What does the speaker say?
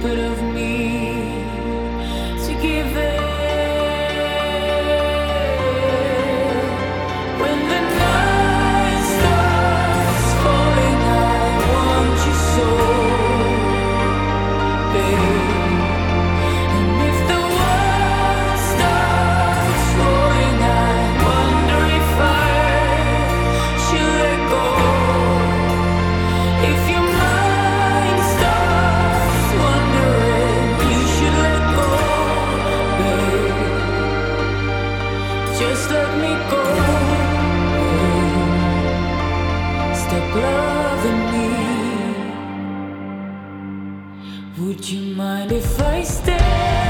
bit of me to give it. When the night starts falling, I want you so, babe. And if the world starts rolling, I wonder if I should let go. If your mind starts wondering, you should let go, babe. Just let me go, babe. Stop loving me. Would you mind if I stay?